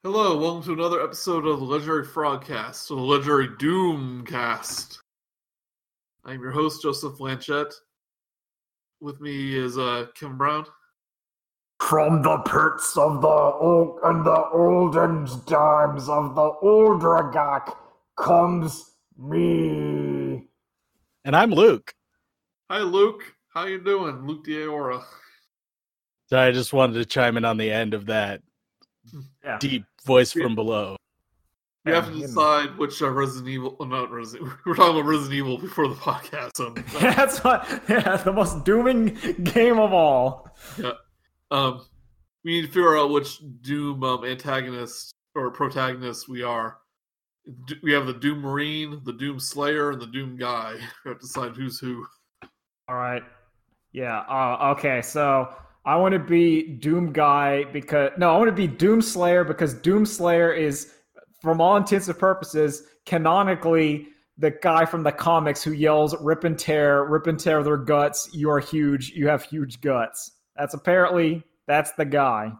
Hello, welcome to another episode of the Legendary Frogcast, the Legendary Doomcast. I'm your host, Joseph Blanchett. With me is Kim Brown. From the pits of the oak and the olden times of the Uldragak comes me. And I'm Luke. Hi, Luke. How you doing? Luke D'Aora. So I just wanted to chime in on the end of that deep voice from below. We have to decide which Resident Evil... not Resident We're talking about Resident Evil before the podcast. That's the most dooming game of all. Yeah. We need to figure out which Doom antagonist or protagonist we are. We have the Doom Marine, the Doom Slayer, and the Doom Guy. We have to decide who's who. All right. Yeah. Okay. So I want to be Doom Guy I want to be Doom Slayer because Doom Slayer is, from all intents and purposes, canonically the guy from the comics who yells rip and tear their guts. You are huge. You have huge guts. That's the guy.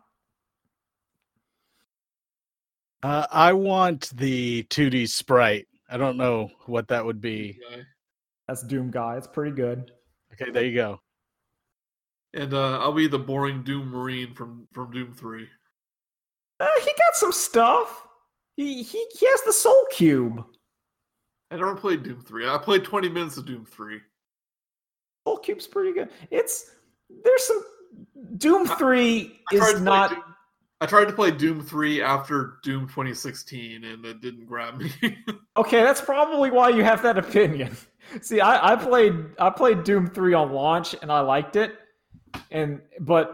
I want the 2D sprite. I don't know what that would be. That's Doom Guy. It's pretty good. Okay, there you go. And I'll be the boring Doom Marine from Doom 3. He got some stuff. He has the Soul Cube. I never played Doom 3. I played 20 minutes of Doom 3. Soul Cube's pretty good. There's some Doom 3 is not. I tried to play Doom 3 after Doom 2016, and it didn't grab me. Okay, that's probably why you have that opinion. See, I played Doom 3 on launch, and I liked it. But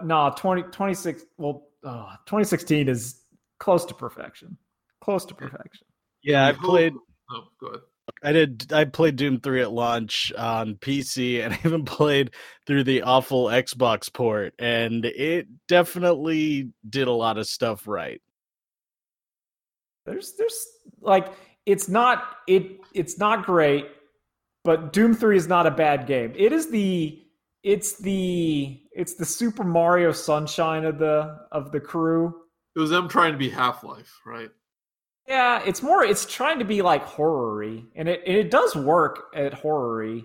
2016 is close to perfection. Close to perfection. Yeah, I played. Oh, go ahead. I played Doom 3 at launch on PC, and I even played through the awful Xbox port, and it definitely did a lot of stuff right. There's like it's not great, but Doom 3 is not a bad game. It's the Super Mario Sunshine of the crew. It was them trying to be Half-Life, right? Yeah, it's trying to be like horror-y, and it does work at horror-y.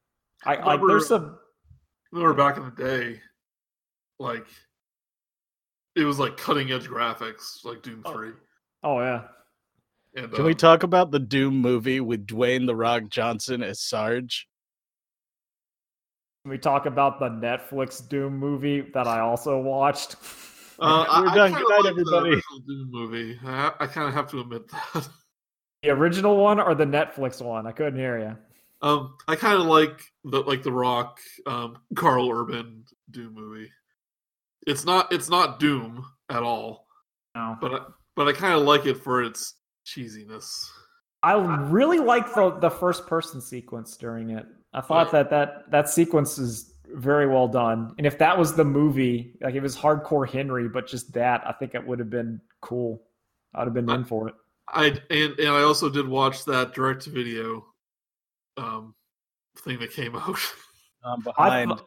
Remember back in the day, like it was like cutting edge graphics, like Doom 3. Oh yeah. And, Can we talk about the Doom movie with Dwayne "The Rock" Johnson as Sarge? Can we talk about the Netflix Doom movie that I also watched? We're done. Good night, everybody. The Doom movie. I kind of have to admit that. The original one or the Netflix one? I couldn't hear you. I kind of like the Rock, Carl Urban Doom movie. It's not Doom at all. No. But I kind of like it for its cheesiness. I really like the first person sequence during it. I thought that sequence is very well done. And if that was the movie, like it was Hardcore Henry, but just that, I think it would have been cool. I'd have been in for it. I also did watch that direct to video thing that came out. Behind.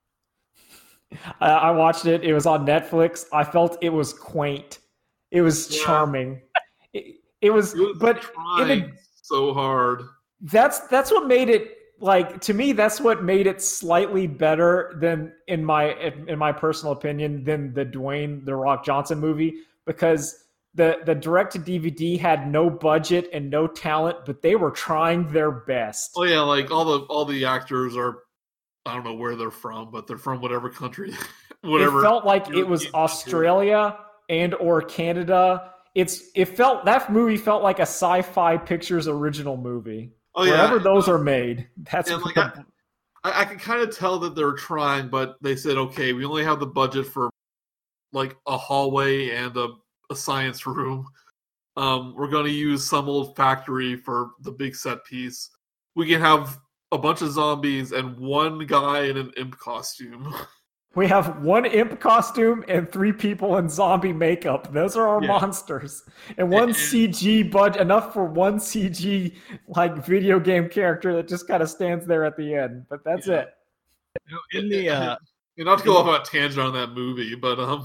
I watched it. It was on Netflix. I felt it was quaint. It was charming. It was but trying so hard. That's what made it. Like, to me, that's what made it slightly better than, in my personal opinion, than the Dwayne "The Rock" Johnson movie, because the direct-to-DVD had no budget and no talent, but they were trying their best. Oh yeah, like all the actors are, I don't know where they're from, but they're from whatever country, whatever. It felt like it was Australia and or Canada. That movie felt like a Sci-Fi Pictures original movie. Oh, yeah. Wherever those are made, that's like I can kind of tell that they're trying, but they said, okay, we only have the budget for like a hallway and a science room. We're going to use some old factory for the big set piece. We can have a bunch of zombies and one guy in an imp costume. We have one imp costume and 3 people in zombie makeup. Those are our monsters. And one CG budget, enough for one CG like video game character that just kind of stands there at the end. But that's it. In the not to go off on a tangent on that movie, but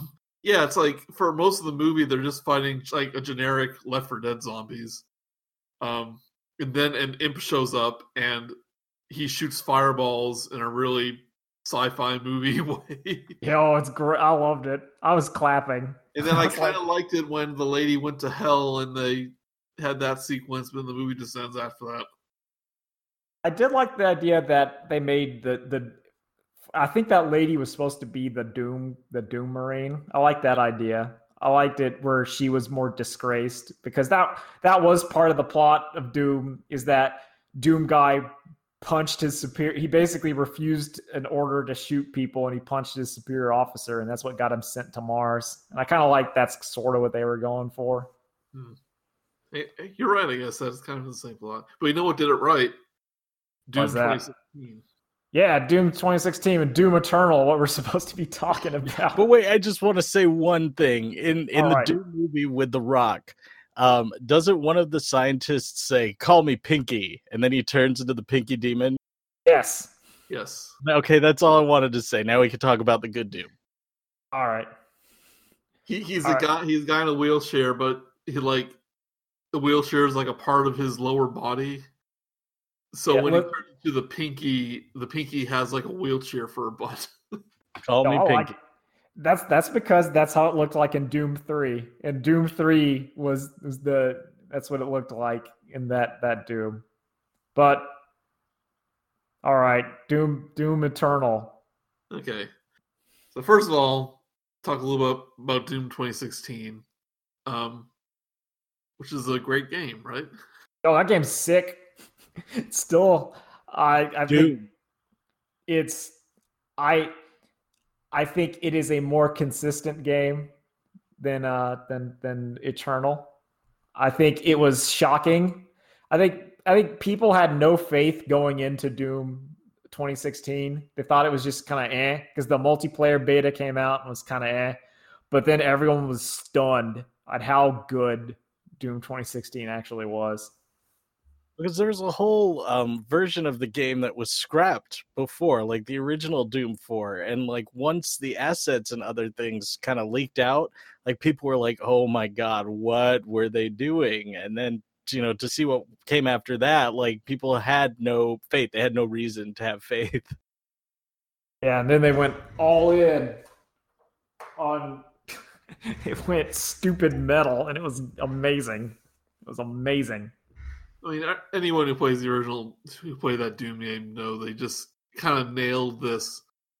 Yeah, it's like for most of the movie, they're just fighting like a generic Left 4 Dead zombies. And then an imp shows up and he shoots fireballs in a really sci-fi movie way. Yo, it's great. I loved it. I was clapping. And then I was kind of liked it when the lady went to hell and they had that sequence, but then the movie just ends after that. I did like the idea that they made the I think that lady was supposed to be the Doom Marine. I like that idea. I liked it where she was more disgraced because that was part of the plot of Doom, is that Doom guy punched his superior. He basically refused an order to shoot people and he punched his superior officer, and that's what got him sent to Mars. And I kind of like that's sort of what they were going for. Hey, you're right, I guess that's kind of the same plot. But you know what did it right? Doom 2016. Yeah, Doom 2016 and Doom Eternal, what we're supposed to be talking about. But wait, I just want to say one thing. In the right. Doom movie with The Rock, doesn't one of the scientists say, "Call me Pinky," and then he turns into the Pinky Demon? Yes. Okay, that's all I wanted to say. Now we can talk about the good Doom. All right. He's a guy in a wheelchair, but the wheelchair is like a part of his lower body. So when he turns into the Pinky has like a wheelchair for a butt. Call me Pinky. That's because that's how it looked like in Doom 3. And Doom 3 was that's what it looked like in that Doom. But all right, Doom Eternal. Okay. So first of all, talk a little bit about Doom 2016. Which is a great game, right? Oh, that game's sick. Still, I think it's I think it is a more consistent game than Eternal. I think it was shocking. I think people had no faith going into Doom 2016. They thought it was just kind of because the multiplayer beta came out and was kind of but then everyone was stunned at how good Doom 2016 actually was. Because there was a whole version of the game that was scrapped before, like the original Doom 4. And like once the assets and other things kind of leaked out, like people were like, oh my God, what were they doing? And then, to see what came after that, like people had no faith. They had no reason to have faith. Yeah, and then they went all in on it went stupid metal, and it was amazing. It was amazing. I mean, anyone who plays the original, who played that Doom game, know they just kind of nailed this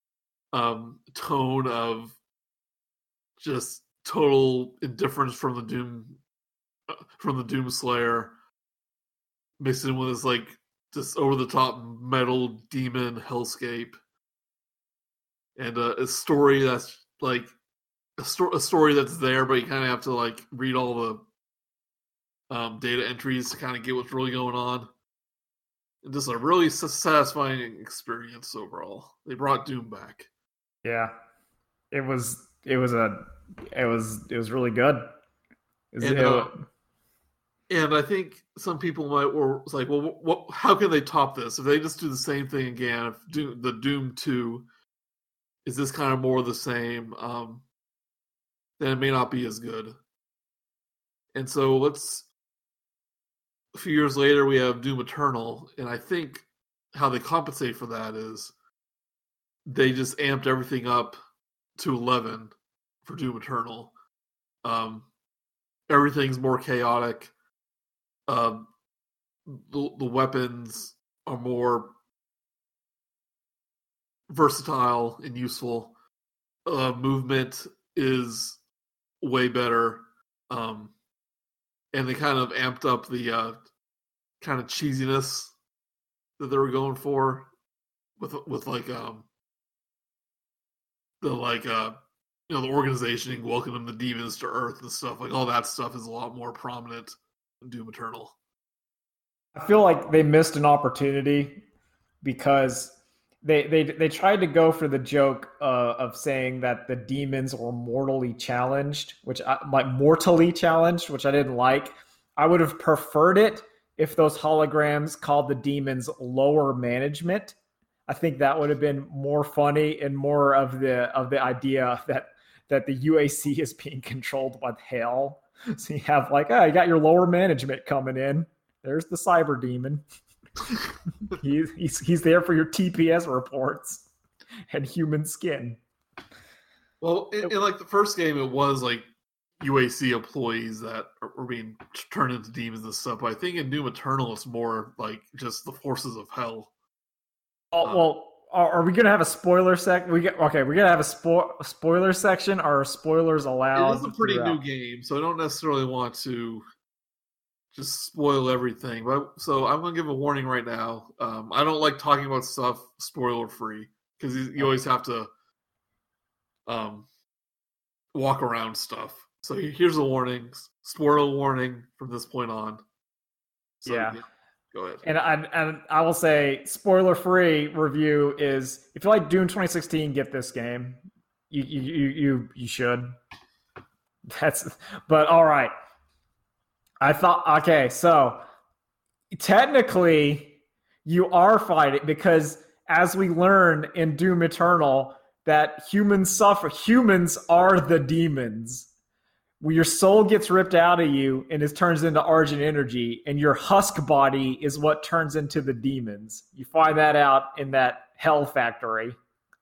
tone of just total indifference from the Doom Slayer, mixed in with this like just over the top metal demon hellscape, and a story that's like a story that's there, but you kind of have to like read all the data entries to kind of get what's really going on. And just a really satisfying experience overall. They brought Doom back. Yeah, it was really good. And I think some people were like, well, how can they top this if they just do the same thing again? If the Doom 2 is this kind of more of the same, then it may not be as good. And so a few years later, we have Doom Eternal, and I think how they compensate for that is they just amped everything up to 11 for Doom Eternal. Everything's more chaotic. The weapons are more versatile and useful. Movement is way better. And they kind of amped up the kind of cheesiness that they were going for with like the organization welcoming the demons to Earth and stuff. Like all that stuff is a lot more prominent in Doom Eternal. I feel like they missed an opportunity because they tried to go for the joke of saying that the demons were mortally challenged, which I didn't like. I would have preferred it if those holograms called the demons lower management. I think that would have been more funny and more of the idea that the UAC is being controlled by hell. So you have like, you got your lower management coming in. There's the cyber demon. he's there for your TPS reports and human skin. Well, in like the first game, it was like UAC employees that were being turned into demons and stuff. But I think in Doom Eternal, it's more like just the forces of hell. Well, are we gonna have a spoiler section? We're gonna have a spoiler section. Are spoilers allowed? It is a pretty new game, so I don't necessarily want to just spoil everything. But so I'm gonna give a warning right now. I don't like talking about stuff spoiler free because you always have to walk around stuff. So here's a warning, spoiler warning from this point on. So, yeah. Go ahead. And I will say, spoiler-free review is, if you like Doom 2016, get this game. You should. But all right. So technically you are fighting because as we learn in Doom Eternal that humans suffer. Humans are the demons. When your soul gets ripped out of you and it turns into Argent energy, and your husk body is what turns into the demons. You find that out in that hell factory.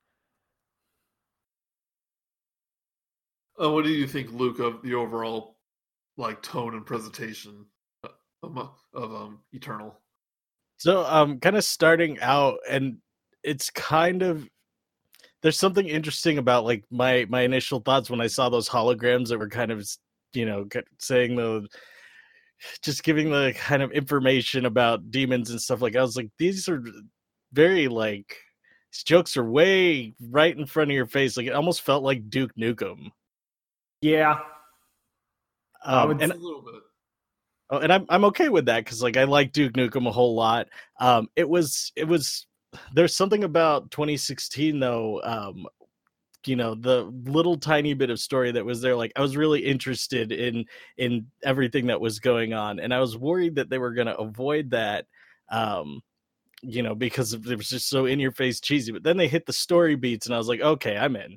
What do you think, Luke, of the overall tone and presentation of Eternal? So kind of starting out, and it's kind of, there's something interesting about my initial thoughts when I saw those holograms that were kind of, saying just giving the kind of information about demons and stuff. I was like, these are very these jokes are way right in front of your face. It almost felt like Duke Nukem. Yeah. A little bit. Oh, and I'm okay with that because I like Duke Nukem a whole lot. It was there's something about 2016 though. The little tiny bit of story that was there. I was really interested in everything that was going on, and I was worried that they were going to avoid that. Because it was just so in your face cheesy. But then they hit the story beats, and I was like, okay, I'm in.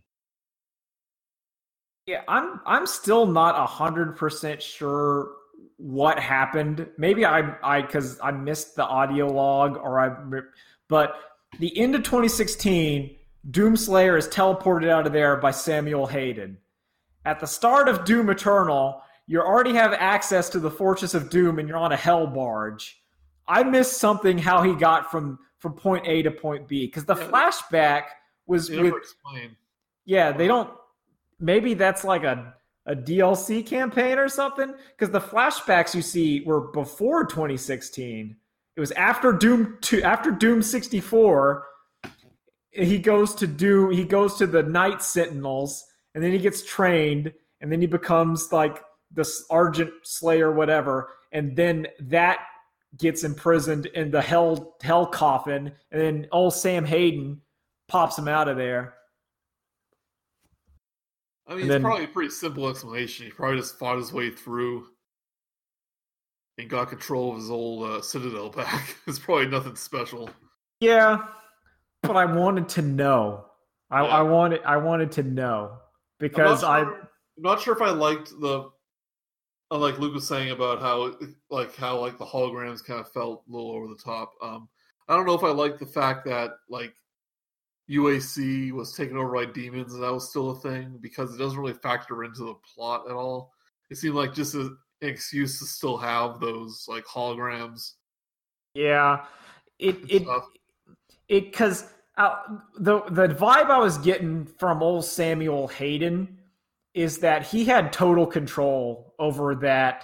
Yeah, I'm still not 100% sure what happened. Maybe I because I missed the audio log, but the end of 2016, Doomslayer is teleported out of there by Samuel Hayden. At the start of Doom Eternal, you already have access to the Fortress of Doom, and you're on a hell barge. I missed something how he got from point A to point B because the flashback was they never explain. Yeah, they don't. Maybe that's like a DLC campaign or something, because the flashbacks you see were before 2016. It was after Doom 2, after Doom 64. He goes to the Night Sentinels, and then he gets trained, and then he becomes this Argent Slayer, whatever, and then that gets imprisoned in the hell coffin, and then old Sam Hayden pops him out of there. I mean, it's probably a pretty simple explanation. He probably just fought his way through and got control of his old Citadel back. It's probably nothing special. Yeah, but I wanted to know. I wanted to know because I'm not sure if I liked like Luke was saying about how the holograms kind of felt a little over the top. I don't know if I liked the fact that UAC was taken over by demons and that was still a thing, because it doesn't really factor into the plot at all. It seemed like just an excuse to still have those holograms. Yeah, because the vibe I was getting from old Samuel Hayden is that he had total control over the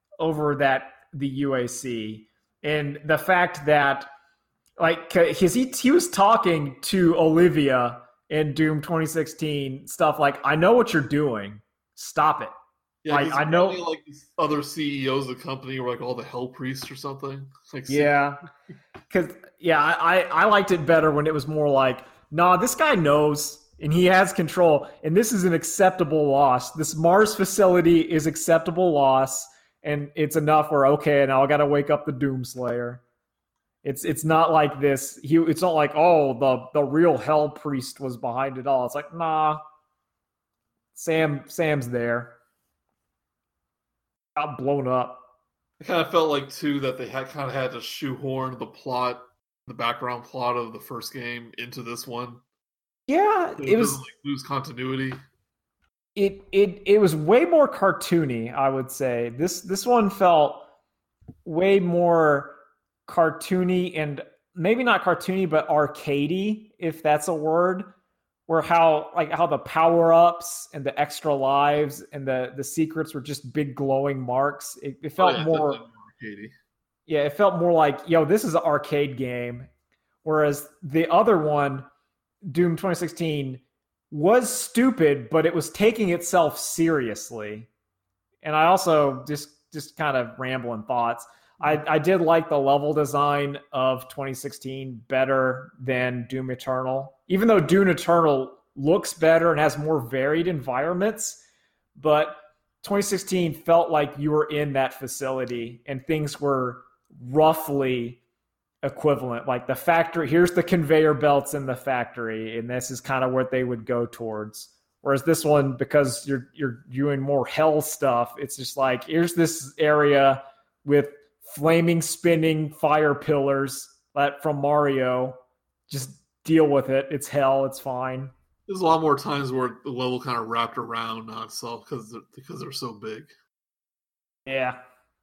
UAC, and the fact that because he was talking to Olivia in Doom 2016 stuff I know what you're doing, stop it. Yeah, I know these other CEOs of the company were all the Hell Priests or something. Yeah, because I liked it better when it was more nah, this guy knows and he has control, and this is an acceptable loss. This Mars facility is acceptable loss, and it's enough where okay, now I got to wake up the Doomslayer. It's not like this. It's not the real Hell Priest was behind it all. It's nah. Sam's there. Got blown up. I kind of felt like too that they kind of had to shoehorn the background plot of the first game into this one. Yeah, So it was doesn't, lose continuity. It was way more cartoony, I would say. This one felt way more cartoony, and maybe not cartoony, but arcadey, if that's a word. Where how the power-ups and the extra lives and the secrets were just big glowing marks. It felt more arcadey. Yeah, it felt more like, yo, this is an arcade game. Whereas the other one, Doom 2016, was stupid, but it was taking itself seriously. And I also just kind of rambling thoughts. I did like the level design of 2016 better than Doom Eternal. Even though Doom Eternal looks better and has more varied environments, but 2016 felt like you were in that facility and things were roughly equivalent. Like the factory, here's the conveyor belts in the factory, and this is kind of what they would go towards. Whereas this one, because you're doing more hell stuff, it's just like, here's this area with flaming, spinning fire pillars that from Mario. Just deal with it. It's hell. It's fine. There's a lot more times where the level kind of wrapped around itself because they're so big. Yeah.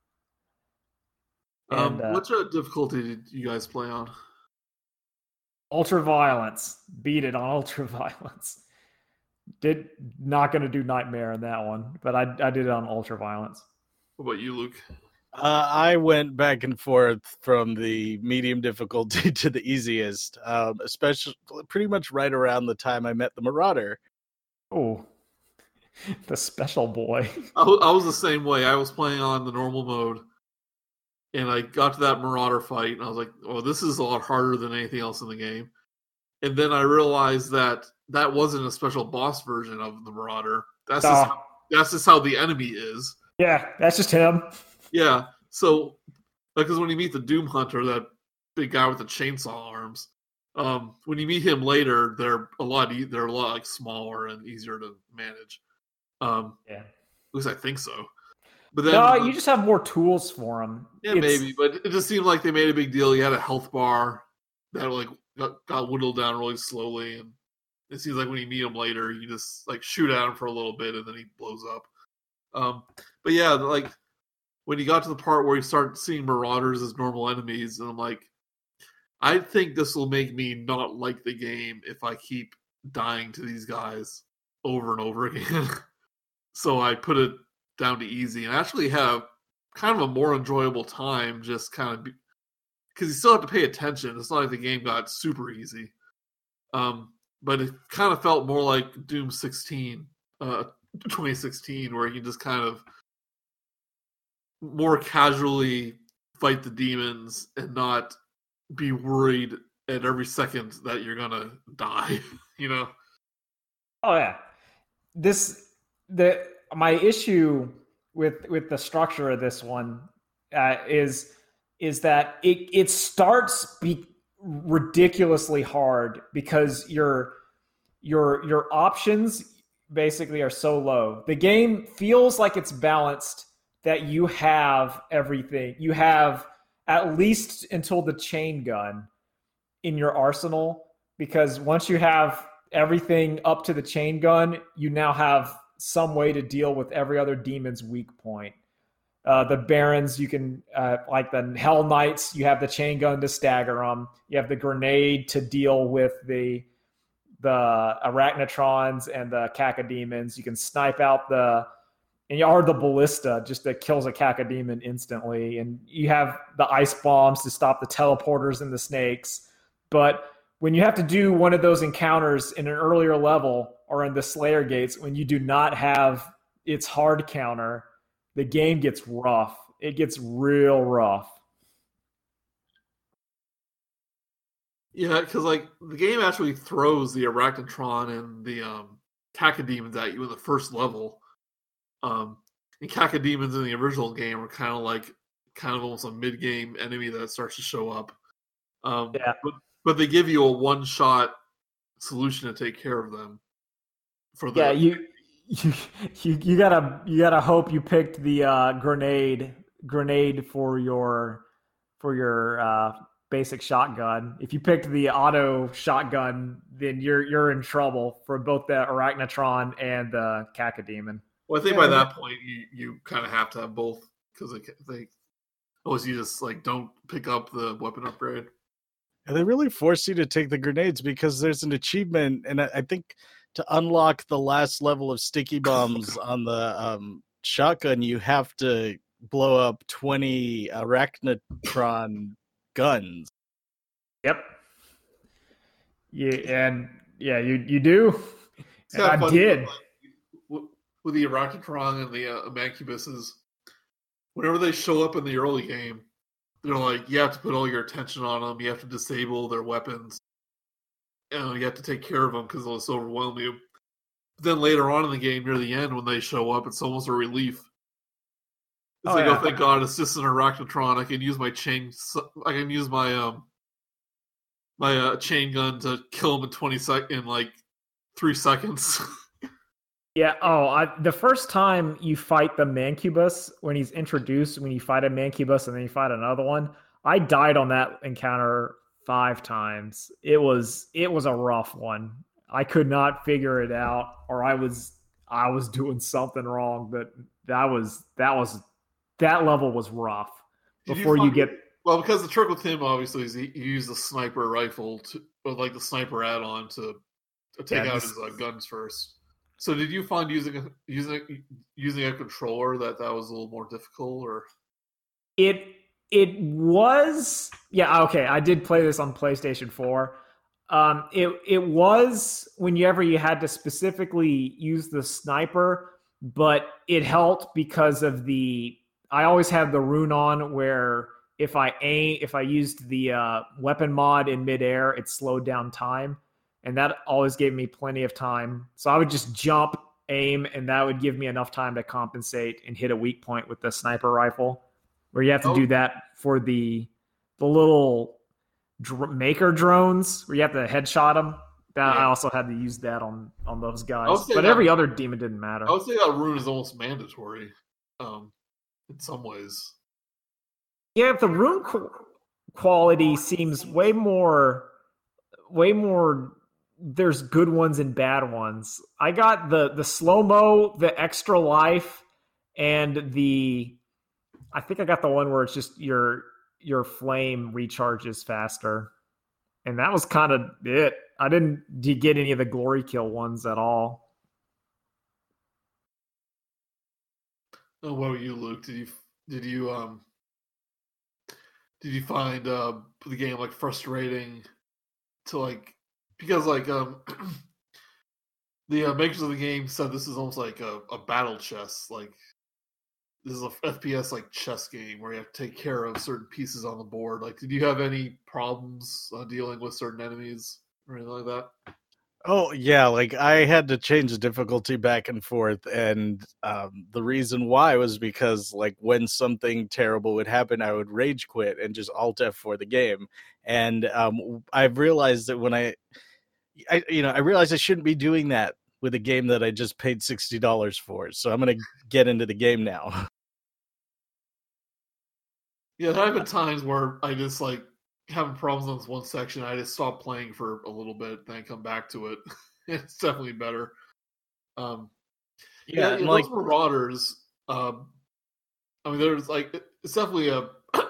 And, what difficulty did you guys play on? Ultraviolence. Beat it on Ultraviolence. Did not going to do Nightmare in that one, but I did it on Ultraviolence. What about you, Luke? I went back and forth from the medium difficulty to the easiest, especially pretty much right around the time I met the Marauder. Oh, the special boy. I was the same way. I was playing on the normal mode, and I got to that Marauder fight, and I was like, oh, this is a lot harder than anything else in the game. And then I realized that wasn't a special boss version of the Marauder. That's just how the enemy is. Yeah, that's just him. Yeah, so because when you meet the Doom Hunter, that big guy with the chainsaw arms, when you meet him later, they're a lot like smaller and easier to manage. Yeah, at least I think so. But then you just have more tools for him. Yeah, maybe, but it just seemed like they made a big deal. You had a health bar that like got whittled down really slowly, and it seems like when you meet him later, you just like shoot at him for a little bit, and then he blows up. But yeah, like. When you got to the part where you start seeing Marauders as normal enemies, and I'm like, I think this will make me not like the game if I keep dying to these guys over and over again. So I put it down to easy and actually have kind of a more enjoyable time just kind of because you still have to pay attention. It's not like the game got super easy. But it kind of felt more like Doom 2016, where you just kind of more casually fight the demons and not be worried at every second that you're gonna die, you know? Oh yeah. My issue with the structure of this one is that it starts ridiculously hard because your options basically are so low. The game feels like it's balanced, that you have everything. You have at least until the chain gun in your arsenal, because once you have everything up to the chain gun, you now have some way to deal with every other demon's weak point. The Barons, you can, like the Hell Knights, you have the chain gun to stagger them. You have the grenade to deal with the Arachnotrons and the Cacodemons. You can snipe out and you are the ballista, just that kills a cacodemon instantly. And you have the ice bombs to stop the teleporters and the snakes. But when you have to do one of those encounters in an earlier level or in the Slayer Gates, when you do not have its hard counter, the game gets rough. It gets real rough. Yeah, because like the game actually throws the Arachnotron and the Cacodemons at you in the first level. And Cacodemons in the original game are kind of almost a mid-game enemy that starts to show up. But they give you a one-shot solution to take care of them. you gotta hope you picked the grenade for your basic shotgun. If you picked the auto shotgun, then you're in trouble for both the Arachnotron and the Cacodemon. Well, I think by that point you kind of have to have both because they always you just like don't pick up the weapon upgrade. And they really force you to take the grenades because there's an achievement, and I think to unlock the last level of sticky bombs on the shotgun, you have to blow up 20 Arachnotron guns. Yep. Yeah, you do. And I did. With the Arachnotron and the Mancubuses, whenever they show up in the early game, they're like, you have to put all your attention on them. You have to disable their weapons. And you have to take care of them because they'll just overwhelm you. But then later on in the game, near the end, when they show up, it's almost a relief. It's oh thank God, it's just an Arachnotron. I can use my chain. I can use my chain gun to kill him in like 3 seconds. Yeah. Oh, the first time you fight the Mancubus, when he's introduced, when you fight a Mancubus and then you fight another one, I died on that encounter 5 times. It was a rough one. I could not figure it out, or I was doing something wrong. But that level was rough. Because the trick with him obviously is he used the sniper rifle the sniper add-on to take out his guns first. So did you find using a controller that was a little more difficult, or it was? Yeah, okay. I did play this on PlayStation 4. It was whenever you had to specifically use the sniper, but it helped because of I always had the rune on where if I used the weapon mod in midair, it slowed down time. And that always gave me plenty of time. So I would just jump, aim, and that would give me enough time to compensate and hit a weak point with the sniper rifle. Where you have to do that for the little maker drones, where you have to headshot them. I also had to use that on those guys. But every other demon didn't matter. I would say that rune is almost mandatory in some ways. Yeah, the rune quality seems way more. There's good ones and bad ones. I got the slow-mo, the extra life, and I think I got the one where it's just your flame recharges faster. And that was kind of it. I didn't get any of the glory kill ones at all. Oh, what about you, Luke? Did you find the game like frustrating to like? Because like the makers of the game said this is almost like a battle chess. Like this is a FPS like chess game where you have to take care of certain pieces on the board. Like, did you have any problems dealing with certain enemies or anything like that? Oh yeah, like I had to change the difficulty back and forth, and the reason why was because like when something terrible would happen, I would rage quit and just Alt F4 the game. And I've realized that when I realized I shouldn't be doing that with a game that I just paid $60 for. So I'm going to get into the game now. Yeah, there have been times where I just like having problems on this one section. I just stop playing for a little bit, then come back to it. It's definitely better. Yeah, like those Marauders. I mean, there's like it's definitely a.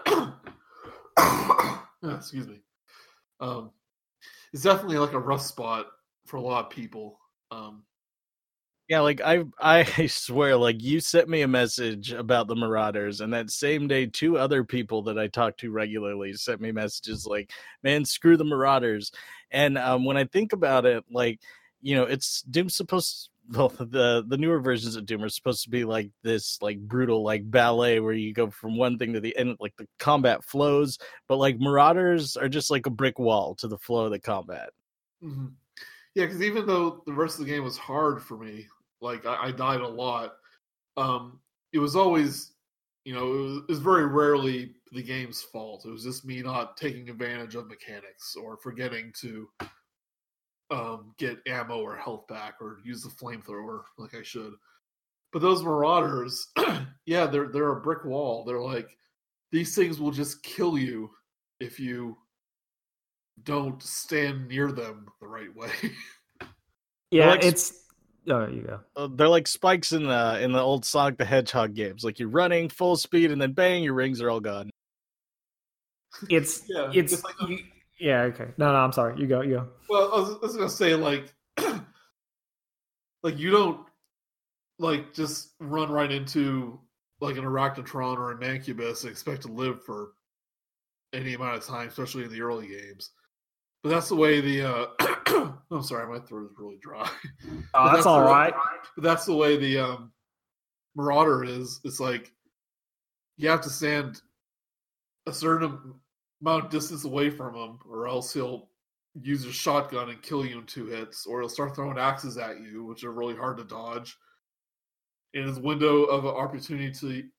Excuse me. It's definitely like a rough spot for a lot of people. Yeah, like I swear, like you sent me a message about the Marauders, and that same day, 2 other people that I talk to regularly sent me messages like, "Man, screw the Marauders." And when I think about it, like it's Doom's supposed. Well, the newer versions of Doom are supposed to be like this, like brutal, like ballet where you go from one thing to the end, like the combat flows. But like Marauders are just like a brick wall to the flow of the combat. Mm-hmm. Yeah, because even though the rest of the game was hard for me, like I died a lot. It was always, it was very rarely the game's fault. It was just me not taking advantage of mechanics or forgetting to get ammo or health back or use the flamethrower like I should. But those Marauders, yeah, they're a brick wall. They're like, these things will just kill you if you don't stand near them the right way. Yeah, like, it's. Oh, you go. They're like spikes in the old Sonic the Hedgehog games. Like you're running full speed and then bang, your rings are all gone. It's it's like yeah. Okay. No, I'm sorry. You go. Well, I was gonna say like, like you don't like just run right into like an Arachnotron or a Mancubus and expect to live for any amount of time, especially in the early games. But that's the way the I'm sorry, my throat is really dry. Oh, that's all right. But that's the way the Marauder is. It's like you have to stand a certain amount of distance away from him, or else he'll use his shotgun and kill you in 2 hits, or he'll start throwing axes at you, which are really hard to dodge. And his window of opportunity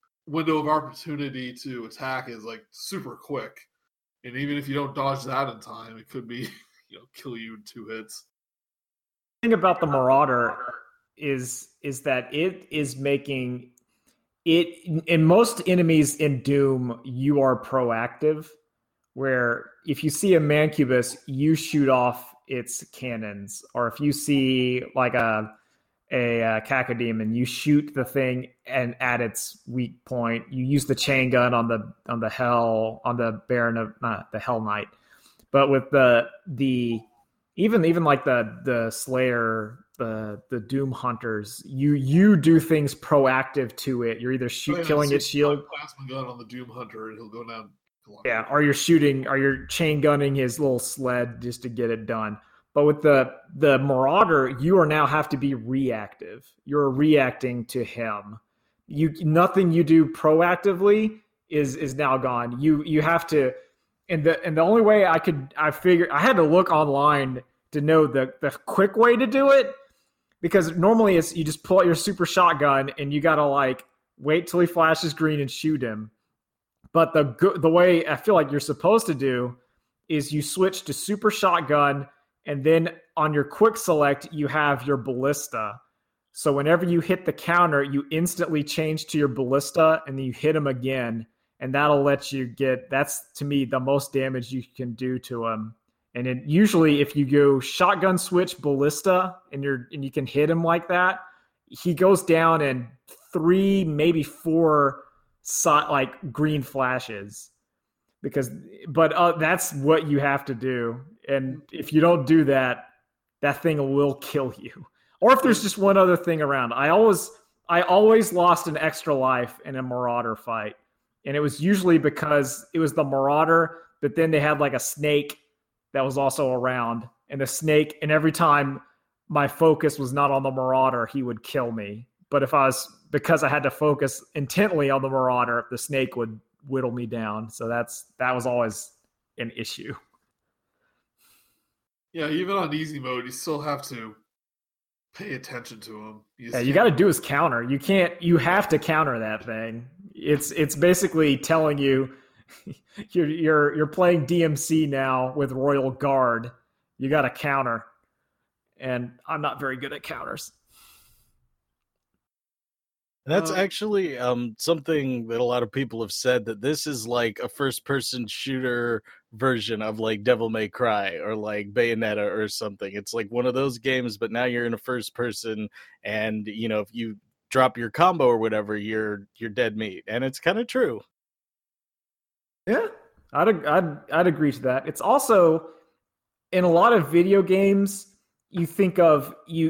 to attack is like super quick. And even if you don't dodge that in time, it could be, kill you in 2 hits. The thing about the Marauder is that it is making it in most enemies in Doom, you are proactive, where if you see a Mancubus, you shoot off its cannons, or if you see like a Cacodemon, you shoot the thing and at its weak point, you use the chain gun on the Baron of the Hell Knight. But with the even like the Slayer, the Doom Hunters, you do things proactive to it. You're either killing its shield, plasma gun on the Doom Hunter, and he'll go down. Yeah, or you're chain gunning his little sled just to get it done. But with the Marauder, you are now have to be reactive. You're reacting to him. Nothing you do proactively is now gone. You have to, and the only way I figured I had to look online to know the quick way to do it, because normally it's you just pull out your super shotgun and you gotta like wait till he flashes green and shoot him. But the way I feel like you're supposed to do is you switch to super shotgun, and then on your quick select, you have your ballista. So whenever you hit the counter, you instantly change to your ballista, and then you hit him again, and that'll let you get. That's to me the most damage you can do to him. And then usually, if you go shotgun switch ballista, and you can hit him like that, he goes down in 3, maybe 4. Like green flashes, but that's what you have to do, and if you don't do that, that thing will kill you. Or if there's just one other thing around, I always lost an extra life in a Marauder fight, and it was usually because it was the Marauder, but then they had like a snake that was also around, and the snake, and every time my focus was not on the Marauder, he would kill me. But because I had to focus intently on the Marauder, the snake would whittle me down. So that was always an issue. Yeah, even on easy mode, you still have to pay attention to him. You got to do his counter. You have to counter that thing. It's basically telling you you're playing DMC now with Royal Guard. You got to counter, and I'm not very good at counters. That's actually something that a lot of people have said, that this is like a first-person shooter version of like Devil May Cry or like Bayonetta or something. It's like one of those games, but now you're in a first person, and if you drop your combo or whatever, you're dead meat, and it's kind of true. Yeah, I'd agree to that. It's also in a lot of video games, you think of you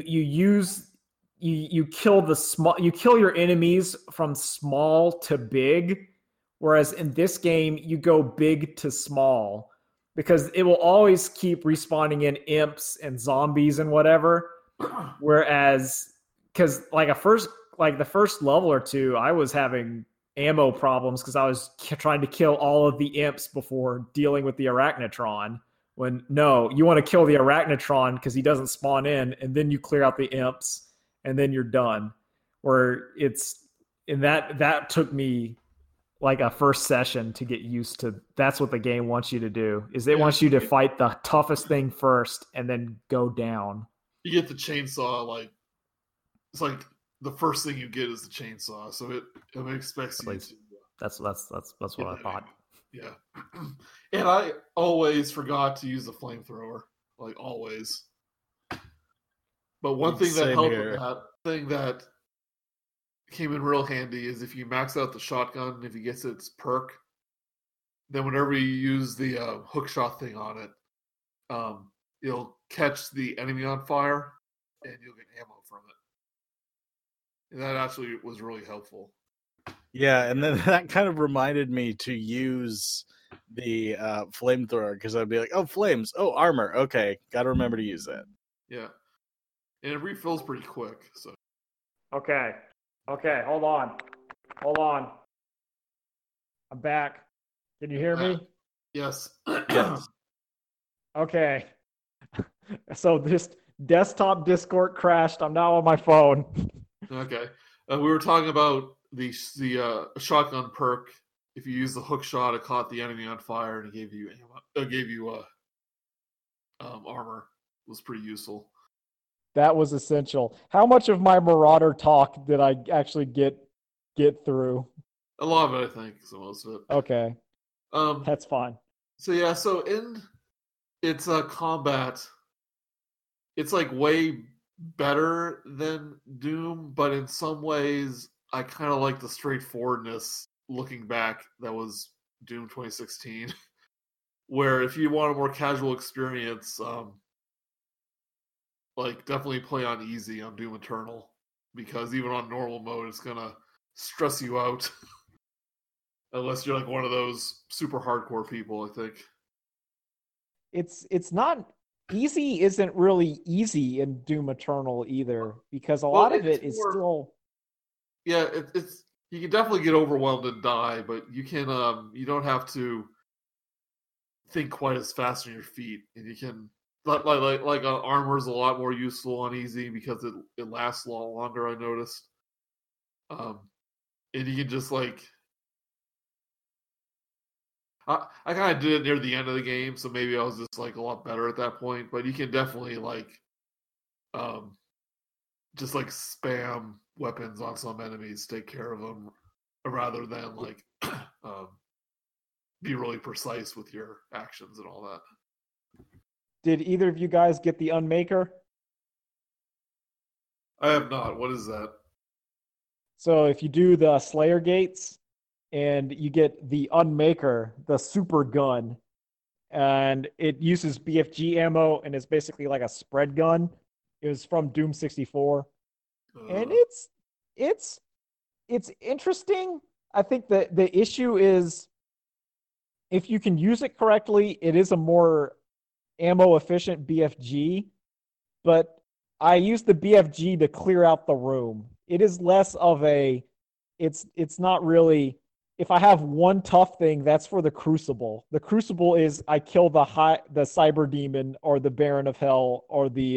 kill your enemies from small to big, whereas in this game you go big to small, because it will always keep respawning in imps and zombies and whatever. Whereas, because the first level or two, I was having ammo problems because I was trying to kill all of the imps before dealing with the Arachnotron. When no, you want to kill the Arachnotron because he doesn't spawn in, and then you clear out the imps, and then you're done. Or that took me like a first session to get used to. That's what the game wants you to do. Is it Yeah. wants you to fight the toughest thing first and then go down. You get the chainsaw, like it's like the first thing you get is the chainsaw, so it expects you to. That's what I thought. Yeah, and I always forgot to use the flamethrower, like always. But one thing that helped with that thing that came in real handy is if you max out the shotgun, if it gets its perk, then whenever you use the hook shot thing on it, you'll catch the enemy on fire and you'll get ammo from it. And that actually was really helpful. Yeah, and then that kind of reminded me to use the flamethrower because I'd be like, oh, flames, oh, armor, okay, gotta remember to use that. Yeah. And it refills pretty quick, so. Okay, hold on. I'm back. Can you hear me? Yes. Yes. Okay. So this desktop Discord crashed. I'm now on my phone. Okay. We were talking about the shotgun perk. If you use the hook shot, it caught the enemy on fire and it gave you armor. It was pretty useful. That was essential. How much of my Marauder talk did I actually get through? A lot of it, I think. So most of it. Okay. That's fine. So yeah, so in its combat, it's like way better than Doom, but in some ways, I kind of like the straightforwardness looking back that was Doom 2016, where if you want a more casual experience, like definitely play on easy on Doom Eternal, because even on normal mode, it's gonna stress you out. Unless you're like one of those super hardcore people, I think. It's not easy. Isn't really easy in Doom Eternal either, because a lot of it is still. Yeah, it's you can definitely get overwhelmed and die, but you can you don't have to think quite as fast on your feet, and you can like armor is a lot more useful on easy because it lasts a lot longer. I noticed, and you can just like. I kind of did it near the end of the game, so maybe I was just like a lot better at that point. But you can definitely like, just like spam weapons on some enemies, take care of them, rather than like be really precise with your actions and all that. Did either of you guys get the Unmaker? I have not. What is that? So if you do the Slayer gates, and you get the Unmaker, the super gun, and it uses BFG ammo, and it's basically like a spread gun. It was from Doom 64, and it's interesting. I think that the issue is if you can use it correctly, it is a more ammo efficient BFG, but I use the BFG to clear out the room. It is less of a, it's not really. If I have one tough thing, that's for the Crucible. The Crucible is I kill the Cyber Demon or the Baron of Hell or the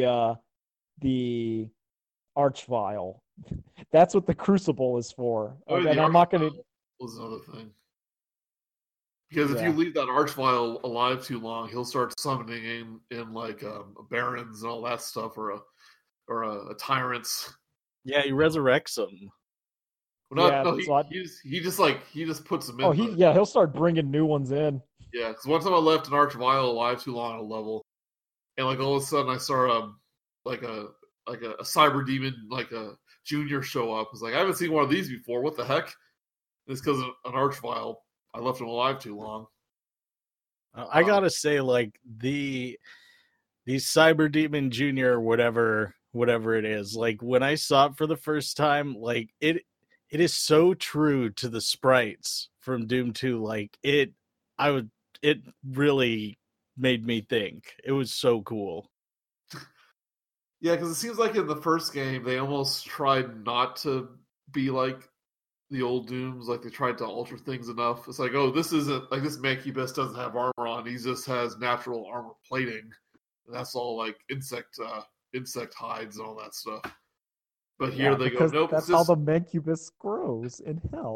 Archvile. That's what the Crucible is for. And I'm not going to. Was another thing. Because if you leave that Archvile alive too long, he'll start summoning in like Barons and all that stuff, or a Tyrants. Yeah, he resurrects them. He just puts them in. He'll start bringing new ones in. Yeah, because one time I left an Archvile alive too long on a level, and like all of a sudden I saw like a Cyber Demon, like a junior show up. It's like I haven't seen one of these before. What the heck? And it's because an Archvile. I left him alive too long. I gotta say, like the Cyber Demon Junior, whatever it is, like when I saw it for the first time, like it is so true to the sprites from Doom 2. Like it really made me think. It was so cool. Yeah, because it seems like in the first game they almost tried not to be like the old Dooms. Like they tried to alter things enough. It's like, oh, this isn't like this Mancubus doesn't have armor on. He just has natural armor plating, and that's all like insect hides and all that stuff. But here they go, nope. That's how the Mancubus grows in hell.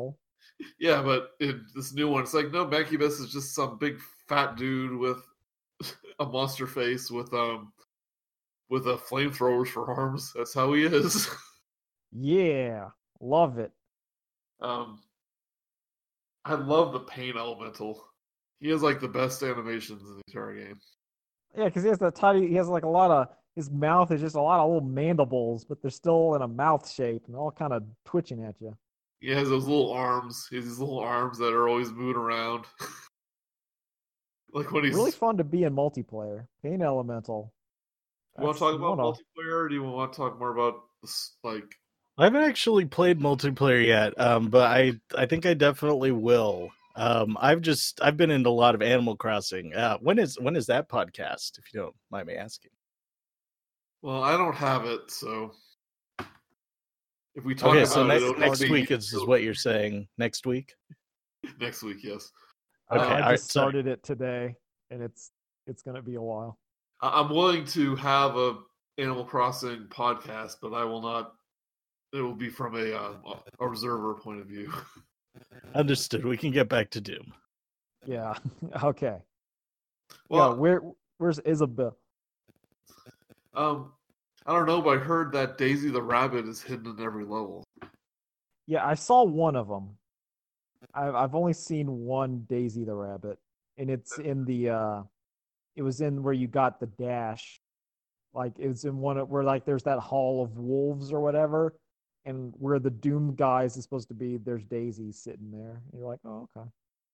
Yeah, but in this new one, it's like no, Mancubus is just some big fat dude with a monster face with a flamethrowers for arms. That's how he is. Yeah, love it. um, I love the pain elemental. He has like the best animations in the entire game. Yeah, because he has that tiny. He has like a lot of. His mouth is just a lot of little mandibles, but they're still in a mouth shape and all kind of twitching at you. He has those little arms. He has these little arms that are always moving around. Like when he's. Really fun to be in multiplayer. Pain Elemental. You want to talk You about wanna. multiplayer, or do you want to talk more about this, like? I haven't actually played multiplayer yet, but I think I definitely will. I've been into a lot of Animal Crossing. When is that podcast? If you don't mind me asking. Well, I don't have it, so if we talk Okay, about so it, next week is what you're saying. Next week. Next week, yes. Okay, I just started it today, and it's gonna be a while. I'm willing to have a Animal Crossing podcast, but I will not. It will be from a observer point of view. Understood. We can get back to Doom. Yeah. Okay. Well, yeah. Where's Isabel? I don't know, but I heard that Daisy the Rabbit is hidden in every level. Yeah, I saw one of them. I've only seen one Daisy the Rabbit, and it's in the. It was in where you got the dash. Like it was in one where like there's that Hall of Wolves or whatever, and where the Doom guys is supposed to be. There's Daisy sitting there. And you're like, oh okay.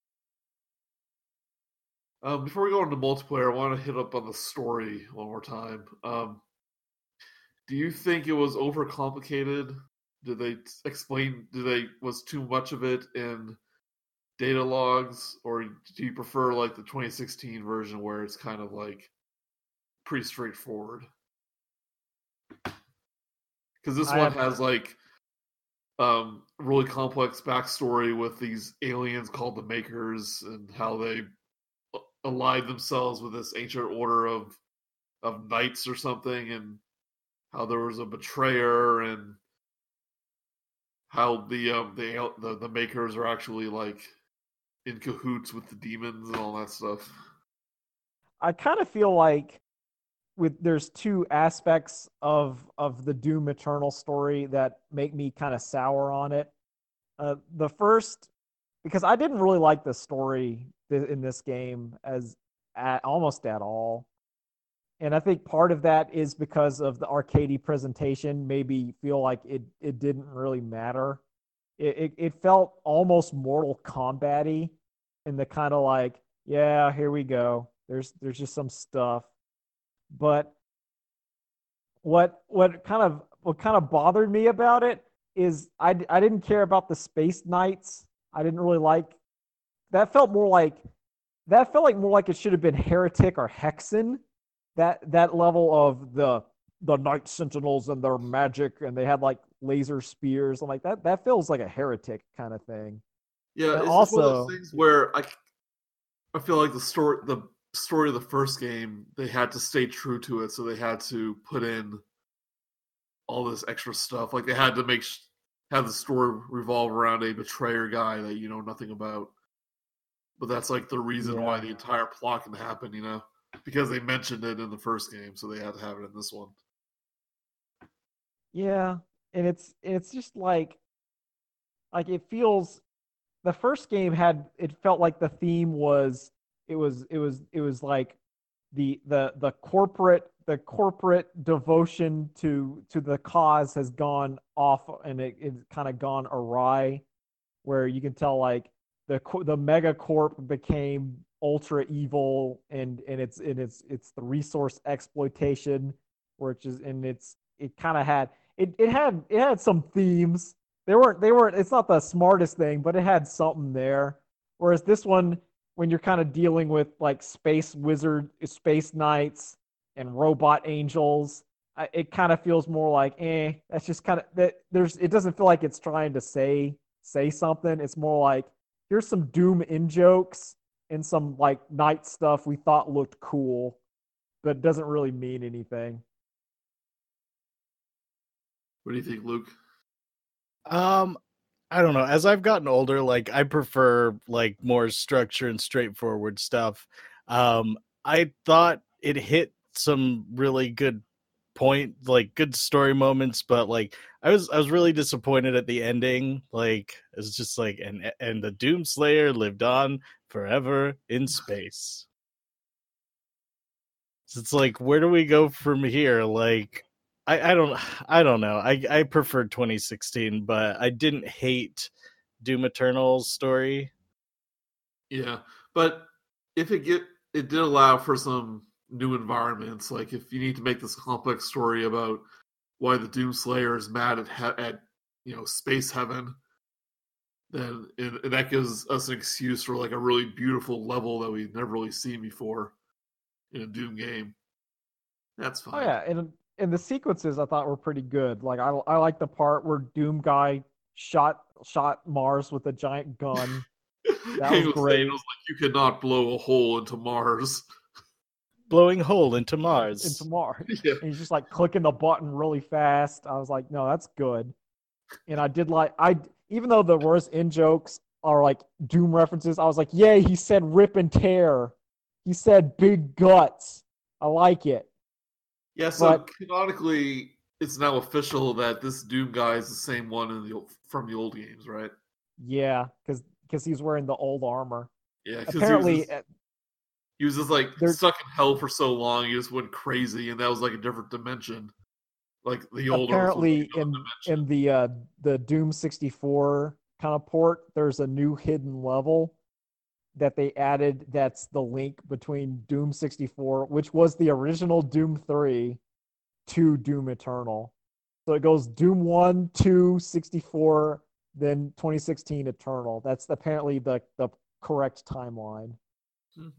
Before we go into multiplayer, I want to hit up on the story one more time. Do you think it was overcomplicated? Did they explain? Was too much of it in data logs, or do you prefer like the 2016 version where it's kind of like pretty straightforward? Because this one has like really complex backstory with these aliens called the Makers and how they allied themselves with this ancient order of knights or something, and how there was a betrayer, and how the Makers are actually like in cahoots with the demons and all that stuff. I kind of feel like there's two aspects of the Doom Eternal story that make me kind of sour on it. The first, because I didn't really like the story in this game almost at all, and I think part of that is because of the arcadey presentation. Maybe feel like it didn't really matter. It felt almost Mortal Kombat-y, in the kind of like, yeah, here we go. There's just some stuff. But what kind of bothered me about it is I didn't care about the Space Knights. I didn't really like that. Felt more like it should have been Heretic or Hexen. That level of the Night Sentinels and their magic, and they had like laser spears. I'm like that feels like a Heretic kind of thing. Yeah, and it's also one of those things where I feel like the story of the first game, they had to stay true to it, so they had to put in all this extra stuff. Like they had to have the story revolve around a betrayer guy that you know nothing about. But that's like the reason why the entire plot can happen, you know, because they mentioned it in the first game, so they had to have it in this one. Yeah, and it's just like it feels. The first game felt like the theme was it was like the corporate devotion to the cause has gone off, and it's kind of gone awry, where you can tell like the megacorp became ultra evil, and it's the resource exploitation, which is and it kind of had it had some themes. They weren't it's not the smartest thing, but it had something there. Whereas this one, when you're kind of dealing with like space knights and robot angels, it kind of feels more like that's just kind of that it doesn't feel like it's trying to say something. It's more like, here's some Doom in jokes and some like knight stuff we thought looked cool, but doesn't really mean anything. What do you think, Luke? I don't know. As I've gotten older, like I prefer like more structure and straightforward stuff. I thought it hit some really good like good story moments, but like I was really disappointed at the ending. Like it's just like and the Doomslayer lived on forever in space. So it's like, where do we go from here? Like I don't know. I preferred 2016, but I didn't hate Doom Eternal's story. Yeah, but if it did allow for some new environments, like if you need to make this complex story about why the Doomslayer is mad at space heaven, then and that gives us an excuse for like a really beautiful level that we've never really seen before in a Doom game. That's Oh fine. yeah, and the sequences I thought were pretty good. Like I like the part where Doom guy shot Mars with a giant gun. That He was was saying it great. was like you cannot blow a hole into Mars. Blowing hole into Into Mars. Mars. Yeah, And he's just like clicking the button really fast. I was like, no, that's good. And I did like I even though the worst in jokes are like Doom references, I was like, yay, he said rip and tear. He said big guts. I like it. yeah. So But canonically, it's now official that this Doom guy is the same one from the old games, right? yeah, because he's wearing the old armor. Yeah, because Apparently, he was just like there stuck in hell for so long, he just went crazy, and that was like a different dimension. Like the old Earth was like apparently another in dimension. the Doom 64 kind of port, there's a new hidden level that they added that's the link between Doom 64, which was the original Doom 3, to Doom Eternal. So it goes Doom 1, 2, 64, then 2016 Eternal. That's apparently the correct timeline. Hmm.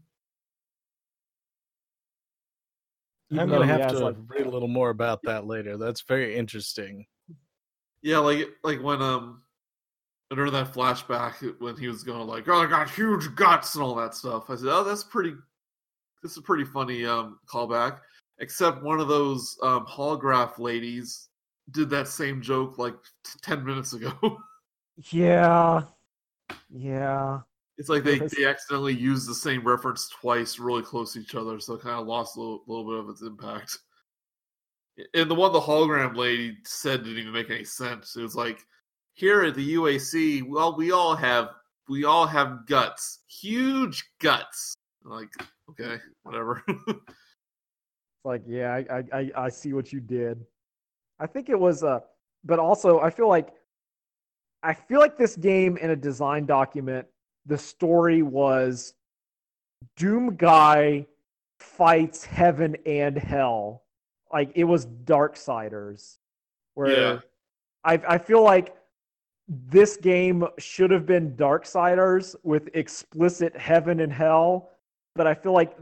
I'm Even though gonna he have has to like read a little more about that later. That's very interesting. Yeah, like when during that flashback when he was going like, "Oh, I got huge guts" and all that stuff. I said, "Oh, this is a pretty funny callback." Except one of those holograph ladies did that same joke like 10 minutes ago. yeah, yeah. It's like There they was accidentally used the same reference twice, really close to each other, so it kind of lost a little bit of its impact. And the one the hologram lady said didn't even make any sense. It was like, here at the UAC, well, we all have guts, huge guts. Like, okay, whatever. like, yeah, I see what you did. I think it was but also I feel like this game in a design document, the story was Doom guy fights heaven and hell. Like it was Darksiders, Yeah, where I feel like this game should have been Darksiders with explicit heaven and hell, but I feel like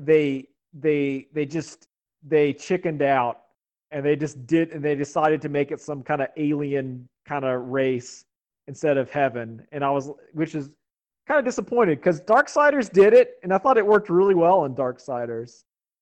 they chickened out and they decided to make it some kind of alien kind of race instead of heaven. And which is kind of disappointed because Darksiders did it and I thought it worked really well in Darksiders.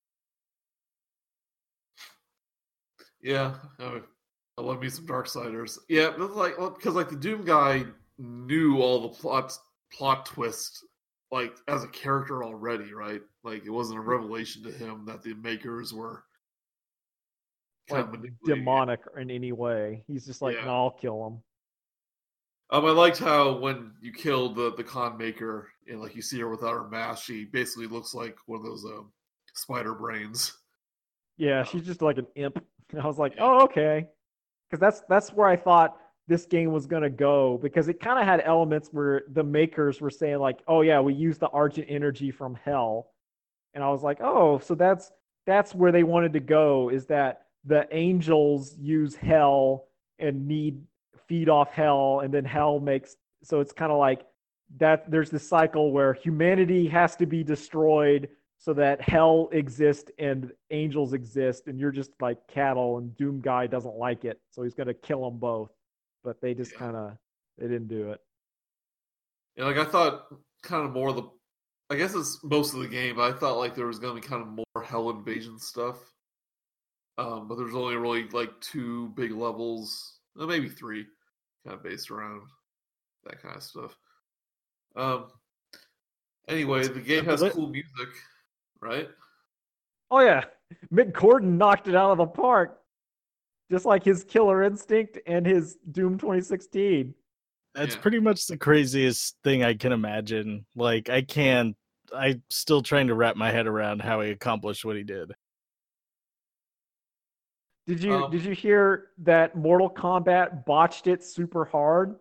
yeah. I love me some Darksiders. Yeah, but like because like the Doom guy knew all the plot twists like as a character already, right? Like it wasn't a revelation to him that the makers were kind Like of manipulating it. demonic in any way. He's just like, Yeah. no, I'll kill him. I liked how when you kill the con maker and like you see her without her mask, she basically looks like one of those spider brains. Yeah, Um, she's just like an imp. And I was like, yeah, oh, okay. Because that's where I thought this game was gonna go because it kind of had elements where the makers were saying like, oh yeah, we use the Argent energy from hell, and I was like, oh, so that's where they wanted to go is that the angels use hell and feed off hell, and then hell makes so it's kind of like that. There's this cycle where humanity has to be destroyed so that hell exists and angels exist, and you're just like cattle, and Doom Guy doesn't like it, so he's gonna kill them both. But they just yeah. kind of they didn't do it. And like I thought, kind of more of the. I guess it's most of the game, but I thought like there was going to be kind of more hell invasion stuff. But there's only really like two big levels, maybe three, kind of based around that kind of stuff. Anyway, the game has cool music, right? Oh yeah, Mick Gordon knocked it out of the park, just like his Killer Instinct and his Doom 2016. That's pretty much the craziest thing I can imagine. Like, I'm still trying to wrap my head around how he accomplished what he did. Did you hear that Mortal Kombat botched it super hard?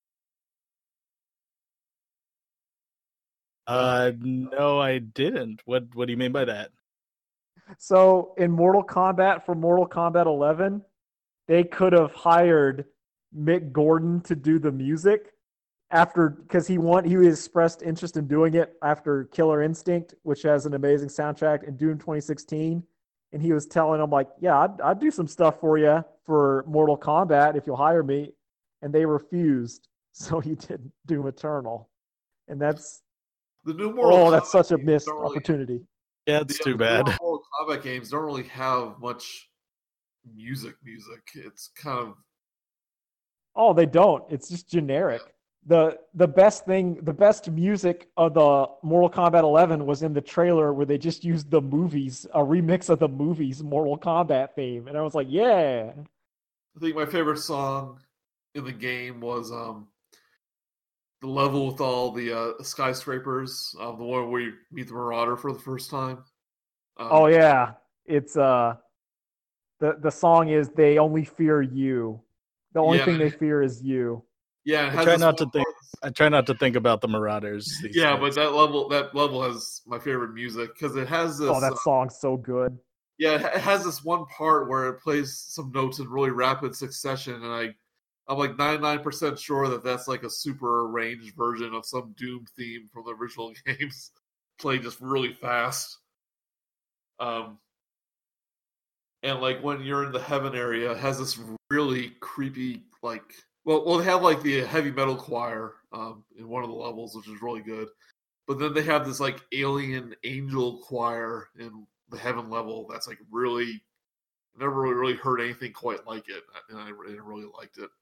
No, I didn't. What do you mean by that? So in Mortal Kombat, for Mortal Kombat 11, they could have hired Mick Gordon to do the music because he expressed interest in doing it after Killer Instinct, which has an amazing soundtrack, and Doom 2016. And he was telling them, like, yeah, I'd do some stuff for you for Mortal Kombat if you'll hire me. And they refused. So he did Doom Eternal. And that's the new Mortal Kombat that's such a missed opportunity. Yeah, it's too bad. The Mortal Kombat games don't really have much music. It's kind of... Oh, they don't. It's just generic. The best music of the Mortal Kombat 11 was in the trailer where they just used the movies, a remix of the movies Mortal Kombat theme, and I was like, yeah. I think my favorite song in the game was the level with all the skyscrapers, the one where you meet the Marauder for the first time. Oh yeah, it's the song is "They Only Fear You." The only thing they fear is you. Yeah, I try not to think about the Marauders. Yeah, but that level has my favorite music because it has this. Oh, that song's so good. Yeah, it has this one part where it plays some notes in really rapid succession, and I'm like 99% sure that that's like a super arranged version of some Doom theme from the original games, played just really fast. And like when you're in the heaven area, it has this really creepy like. Well, they have like the heavy metal choir in one of the levels, which is really good. But then they have this like alien angel choir in the heaven level that's like really, never really heard anything quite like it, and I really liked it.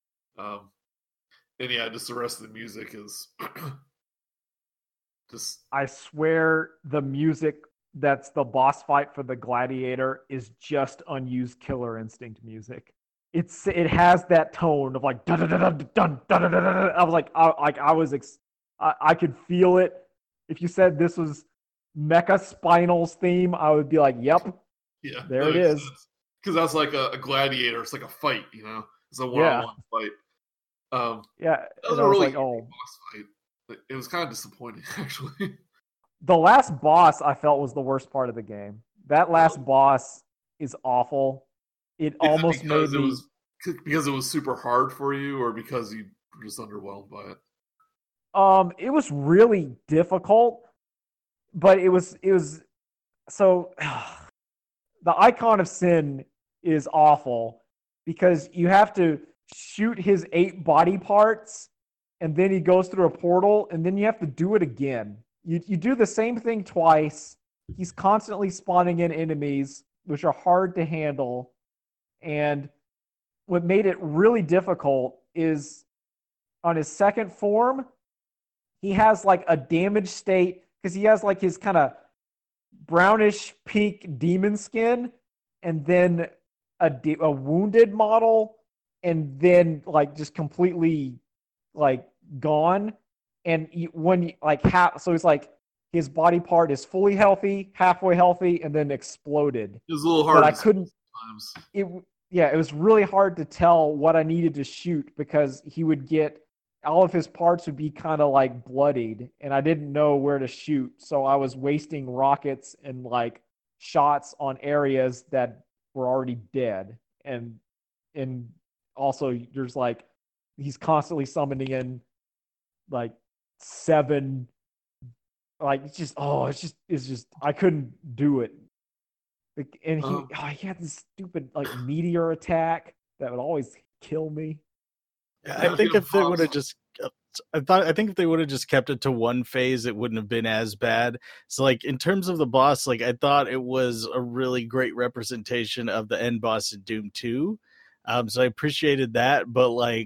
And yeah, just the rest of the music is just. I swear the music that's the boss fight for the Gladiator is just unused Killer Instinct music. It has that tone of like dun dun dun dun dun dun dun. I was like, I could feel it. If you said this was Mecha Spinal's theme, I would be like, yep, yeah, there it is. Because that's like a gladiator. It's like a fight, you know. It's a one-on-one fight. Yeah, that was a really boss fight. It was kind of disappointing, actually. The last boss I felt was the worst part of the game. That last boss is awful. It almost made me... because it was super hard for you, or because you were just underwhelmed by it? It was really difficult, but it was so the Icon of Sin is awful because you have to shoot his 8 body parts, and then he goes through a portal, and then you have to do it again. You do the same thing twice. He's constantly spawning in enemies, which are hard to handle. And what made it really difficult is on his second form, he has like a damaged state because he has like his kind of brownish pink demon skin, and then a wounded model, and then like just completely like gone. And so it's like his body part is fully healthy, halfway healthy, and then exploded. It was a little hard. But I couldn't. It was really hard to tell what I needed to shoot because he would get all of his parts would be kind of like bloodied, and I didn't know where to shoot. So I was wasting rockets and like shots on areas that were already dead. And also there's like he's constantly summoning in like 7 like it's just I couldn't do it. And he had this stupid like meteor attack that would always kill me. I think if they would have just I think if they would have just kept it to one phase, it wouldn't have been as bad. So like in terms of the boss, like I thought it was a really great representation of the end boss in Doom 2. So I appreciated that, but like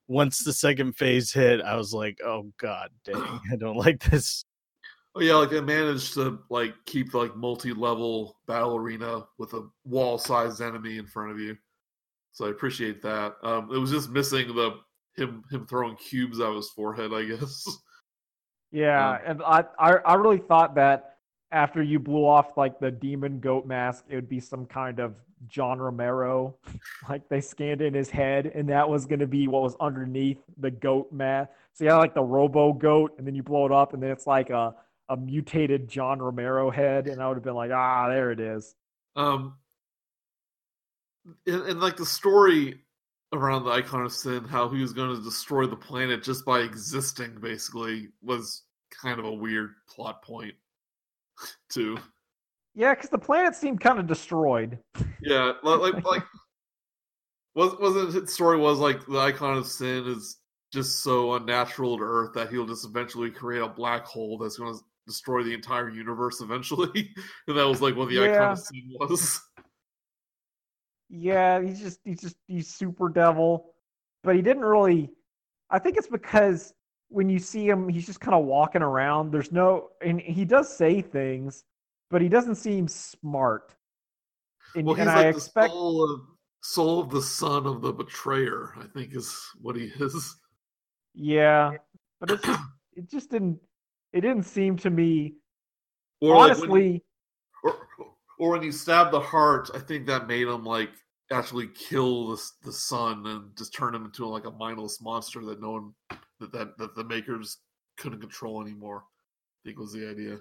once the second phase hit, I was like, oh god dang, I don't like this. Oh yeah, like I managed to like keep like multi-level battle arena with a wall-sized enemy in front of you. So I appreciate that. It was just missing him throwing cubes out of his forehead, I guess. Yeah, and I really thought that after you blew off like the demon goat mask, it would be some kind of John Romero, like they scanned in his head, and that was going to be what was underneath the goat mask. So you had like the Robo Goat, and then you blow it up, and then it's like a mutated John Romero head, and I would have been like, there it is. And like the story around the Icon of Sin, how he was going to destroy the planet just by existing, basically, was kind of a weird plot point, too. Yeah, because the planet seemed kind of destroyed. Yeah, like wasn't his story was like the Icon of Sin is just so unnatural to Earth that he'll just eventually create a black hole that's going to destroy the entire universe eventually, and that was like what the Icon of Sin was. Yeah, he's super devil, but he didn't really. I think it's because when you see him, he's just kind of walking around. And he does say things, but he doesn't seem smart. Well, he's like the soul of the son of the betrayer, I think is what he is. Yeah, but it just didn't seem to me. Or honestly, or when he stabbed the heart, I think that made him like actually kill the son and just turn him into like a mindless monster that no one that the makers couldn't control anymore. I think was the idea.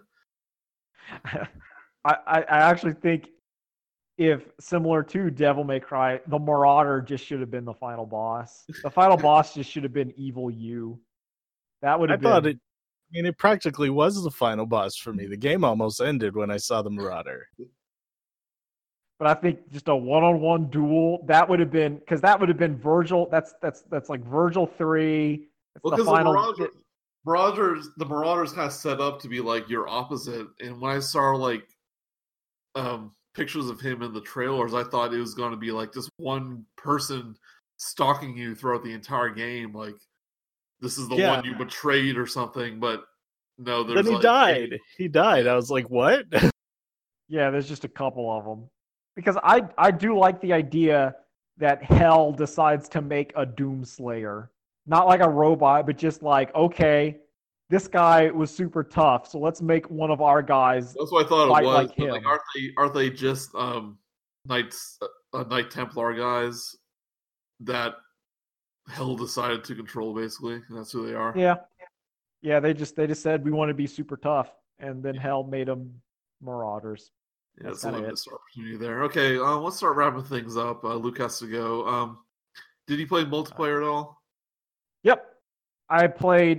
I actually think if similar to Devil May Cry, the Marauder just should have been the final boss. The final boss just should have been Evil You. That would have been. Thought it practically was the final boss for me. The game almost ended when I saw the Marauder. But I think just a one-on-one duel, that would have been, because that would have been Virgil. That's like Virgil 3. Well, because the Marauders kind of set up to be like your opposite. And when I saw like pictures of him in the trailers, I thought it was going to be like just one person stalking you throughout the entire game. Like this is the one you betrayed or something. But no, there's then he died. He died. I was like, what? Yeah, there's just a couple of them. Because I do like the idea that Hell decides to make a Doomslayer. Not like a robot, but just like, okay, this guy was super tough, so let's make one of our guys. That's what I thought it was. Like him. Like, aren't they just Knight Templar guys that Hell decided to control? Basically, and that's who they are. Yeah. They just said we want to be super tough, and then Hell made them Marauders. Yeah, it's a little missed opportunity there. Okay, let's start wrapping things up. Luke has to go. Did he play multiplayer at all? Yep. I played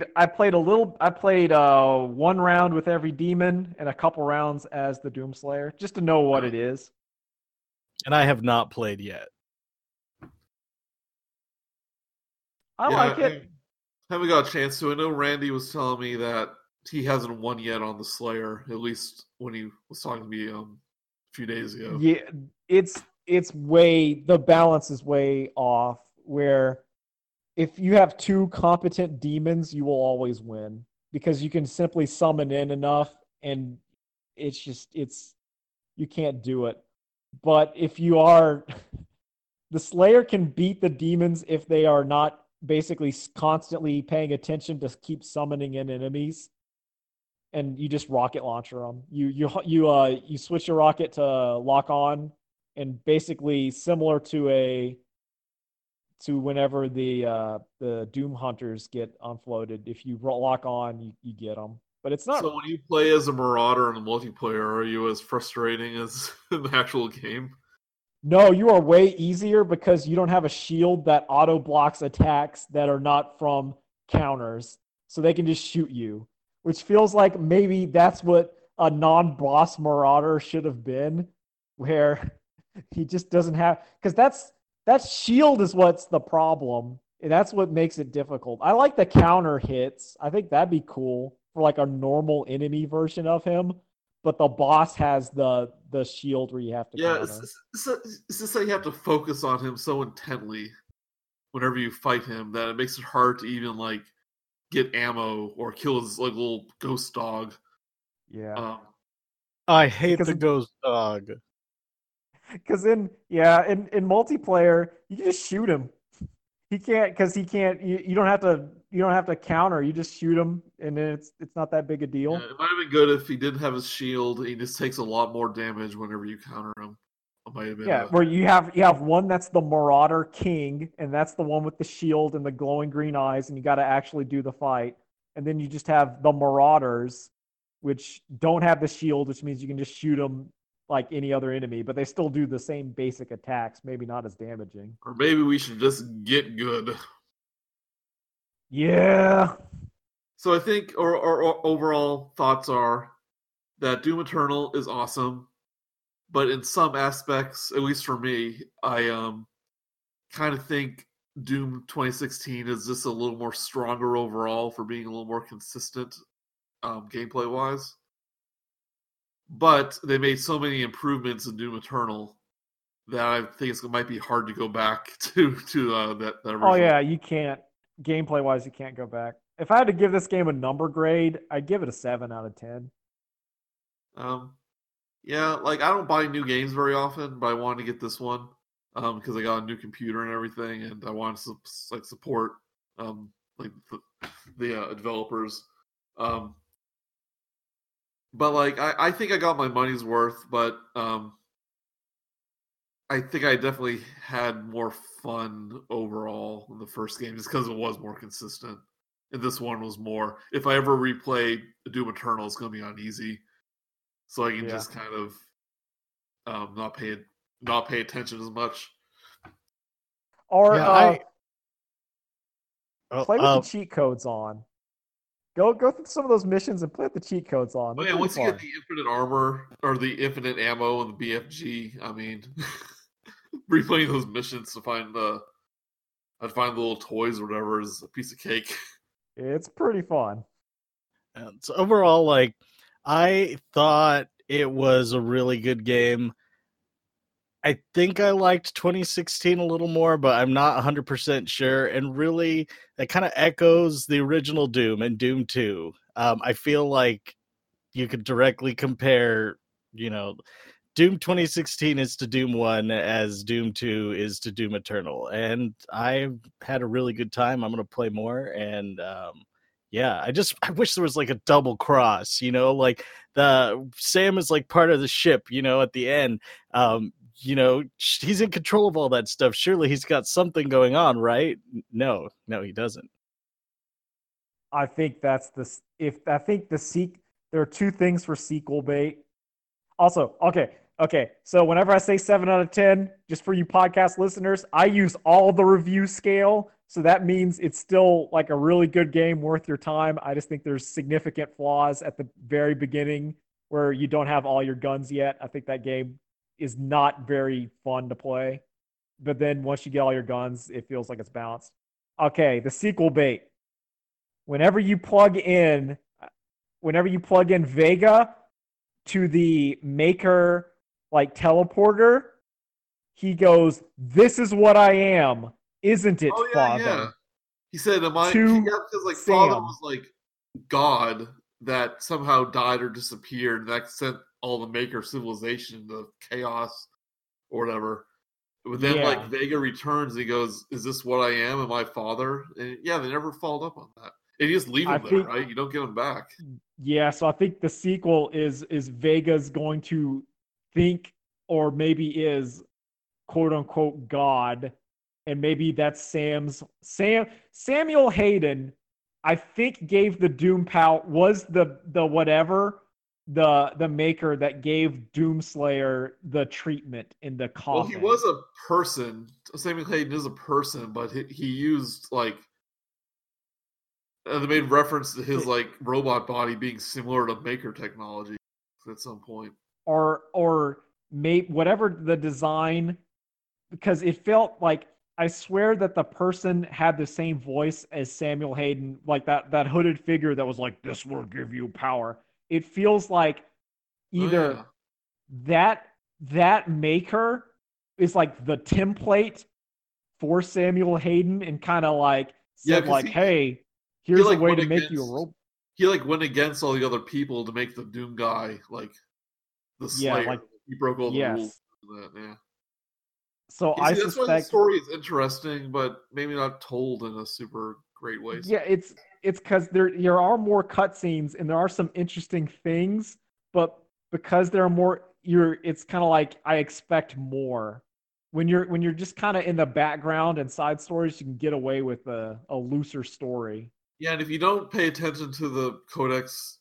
one round with every demon and a couple rounds as the Doomslayer, just to know what it is. And I have not played yet. I like it. I haven't got a chance to. I know Randy was telling me that he hasn't won yet on the Slayer, at least when he was talking to me a few days ago. Yeah, the balance is way off, where if you have two competent demons, you will always win because you can simply summon in enough, and you can't do it. But if you are, the Slayer can beat the demons if they are not basically constantly paying attention to keep summoning in enemies, and you just rocket launcher them. You switch your rocket to lock on, and basically similar to whenever the Doom Hunters get unfloated. If you lock on, you get them. But it's not. So when you play as a Marauder in the multiplayer, are you as frustrating as in the actual game? No, you are way easier because you don't have a shield that auto blocks attacks that are not from counters, so they can just shoot you. Which feels like maybe that's what a non-boss Marauder should have been, where he just doesn't have, because that shield is what's the problem, and that's what makes it difficult. I like the counter hits. I think that'd be cool for like a normal enemy version of him, but the boss has the shield where you have to counter. It's just that you have to focus on him so intently whenever you fight him that it makes it hard to even like get ammo or kill his like little ghost dog. Yeah. I hate the ghost dog. Because in multiplayer, you can just shoot him. You don't have to counter. You just shoot him, and then it's not that big a deal. Yeah, it might have been good if he didn't have his shield. He just takes a lot more damage whenever you counter him. It might have been where you have one that's the Marauder King, and that's the one with the shield and the glowing green eyes, and you got to actually do the fight. And then you just have the Marauders, which don't have the shield, which means you can just shoot them like any other enemy, but they still do the same basic attacks, maybe not as damaging. Or maybe we should just get good. Yeah. So I think our overall thoughts are that Doom Eternal is awesome, but in some aspects, at least for me, I kind of think Doom 2016 is just a little more stronger overall for being a little more consistent gameplay-wise. But they made so many improvements in Doom Eternal that I think it might be hard to go back to that original. Oh yeah, you can't. Gameplay wise, you can't go back. If I had to give this game a number grade, I'd give it a 7 out of 10. Yeah, like I don't buy new games very often, but I wanted to get this one because I got a new computer and everything, and I wanted to like support like the developers. But like I think I got my money's worth, but I think I definitely had more fun overall in the first game just because it was more consistent. And this one was more. If I ever replay Doom Eternal, it's going to be on easy, so I can just kind of not pay attention as much. Or play with the cheat codes on. Go through some of those missions and play with the cheat codes on. Oh, yeah, once you get the infinite armor or the infinite ammo and the BFG, I mean, replaying those missions to find I'd find the little toys or whatever is a piece of cake. It's pretty fun. And so overall, like, I thought it was a really good game. I think I liked 2016 a little more, but I'm not 100% sure. And really, that kind of echoes the original Doom and Doom 2. I feel like you could directly compare, Doom 2016 is to Doom 1 as Doom 2 is to Doom Eternal. And I've had a really good time. I'm going to play more. And I wish there was like a double cross, like the Sam is like part of the ship, at the end. He's in control of all that stuff. Surely he's got something going on, right? No, he doesn't. I think there are two things for sequel bait. Also, okay. So whenever I say 7 out of 10, just for you podcast listeners, I use all the review scale. So that means it's still like a really good game worth your time. I just think there's significant flaws at the very beginning where you don't have all your guns yet. I think that game is not very fun to play. But then once you get all your guns, it feels like it's balanced. Okay, the sequel bait. Whenever you plug in Vega to the Maker like teleporter, he goes, "This is what I am, isn't it, Father?" Yeah. He said, "Am I?" Because like Sam. Father was like God that somehow died or disappeared, and that sent all the Maker civilization into chaos or whatever. But then like Vega returns, and he goes, "Is this what I am? Am I Father?" And they never followed up on that. And you just leave him there, right? You don't get him back. Yeah, so I think the sequel is Vega's going to think, or maybe is, quote unquote, God, and maybe that's Samuel Hayden. I think gave the Doom power, was the Maker that gave Doomslayer the treatment in the coffin. Well, he was a person. Samuel Hayden is a person, but he used like. They made reference to his like robot body being similar to Maker technology at some point, or whatever the design, because it felt like, I swear that the person had the same voice as Samuel Hayden, like that hooded figure that was like, "This will give you power." It feels like either that Maker is like the template for Samuel Hayden and kind of like said 'cause like, hey, here's like, a way went to make you a against- robot. He like went against all the other people to make the Doom guy like the Slayer. like- he broke all the yes. rules. For that, yeah. So You I see, that's why the suspect, story is interesting, but maybe not told in a super great way. yeah, it's because there are more cutscenes and there are some interesting things, but because there are more, it's kind of like I expect more. When you're just kind of in the background and side stories, you can get away with a looser story. Yeah, and if you don't pay attention to the codex,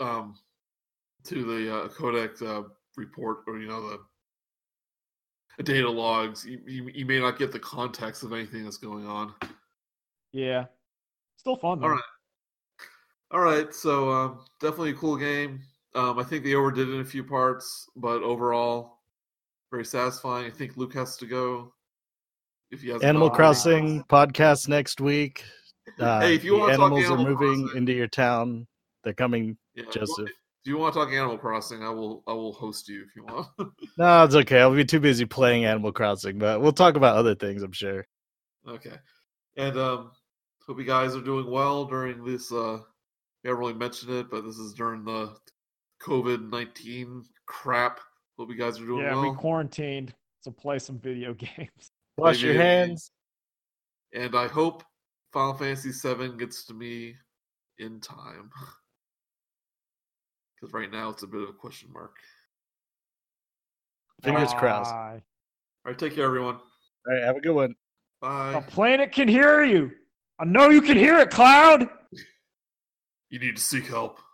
codex report, or the data logs, you may not get the context of anything that's going on. Yeah, still fun though. All right. So definitely a cool game. I think they overdid it in a few parts, but overall, very satisfying. I think Luke has to go. If he has Animal Crossing podcast next week. Hey, if you the want to talk animals are Animal moving Crossing, into your town. They're coming, yeah, Joseph. If you want to talk Animal Crossing, I will host you if you want. No, it's okay. I'll be too busy playing Animal Crossing, but we'll talk about other things, I'm sure. Okay. And hope you guys are doing well during this. We haven't really mentioned it, but this is during the COVID-19 crap. Hope you guys are doing well. Yeah, we quarantined, so play some video games. Wash your hands. And I hope Final Fantasy VII gets to me in time. Because right now it's a bit of a question mark. Fingers crossed. Bye. All right, take care, everyone. All right, have a good one. Bye. The planet can hear you. I know you can hear it, Cloud. You need to seek help.